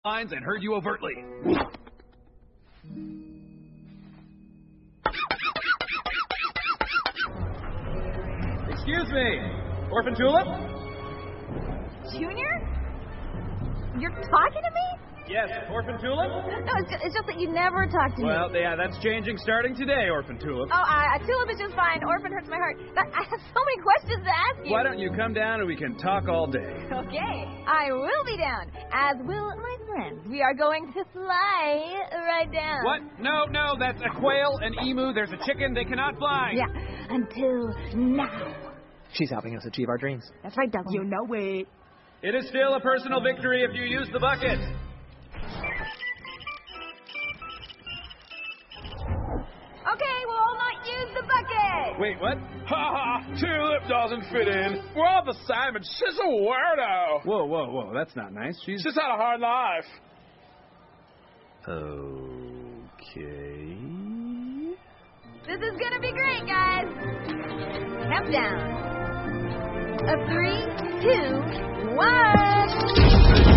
lines and heard you overtly. Excuse me, Orphan Tulip? Junior? You're talking to me? Yes, Orphan Tulip? No, it's just that you never talk to me. Well, yeah, that's changing starting today, Orphan Tulip. Oh, Tulip is just fine. Orphan hurts my heart. But I have so many questions to ask you. Why don't you come down and we can talk all day? Okay, I will be down, as will my friends. We are going to fly right down. What? No, that's a quail, an emu, there's a chicken, they cannot fly. Yeah, until now. She's helping us achieve our dreams. That's right, Doug. You know it. It is still a personal victory if you use the bucket. Okay, we'll all not use the bucket. Wait, what? Ha ha! Tulip doesn't fit in. We're all the same, and she's a weirdo. Whoa, that's not nice. She's She's had a hard life. Okay. This is gonna be great, guys. Countdown. 3, 2, 1.